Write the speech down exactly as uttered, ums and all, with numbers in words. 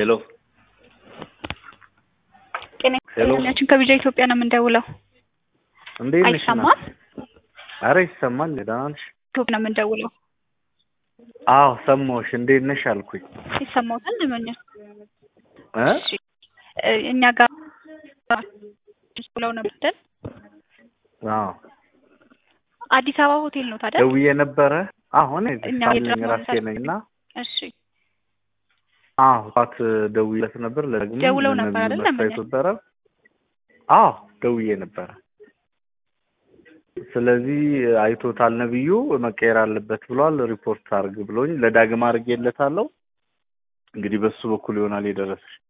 ሄሎ ጤናችን ከቢጃ ኢትዮጵያ ነው የምንደውለው። እንዴት ነሽ? አይሰማም? አረ ይሰማል። ደህና ነሽ? ኢትዮጵያ ነው የምንደውለው። አዎ ሰማሁሽ። እንዴት ነሽ አልኩኝ። ይሰማዎታል? ለምን እ እሺ እኛ ጋር ብለው ነበር። አዎ አዲስ አበባ ሆቴል ነው ታዲያ? ደውዬ ነበረ። አሁን እኛ እዚህ ራሴ ነኝና እሺ አዎ ባት ደውዬለት ነበር። ለግሞ ደውለው ነበር አይደል? ለምን ነበር? አዎ ደውዬ ነበር። ስለዚህ አይቶታል ነብዩ መቀየር አለበት ብሏል። ሪፖርት አርግ ብሎኝ ለዳግም አርጌለታለሁ። እንግዲህ በሱ በኩል ይሆናል የደረሰሽ።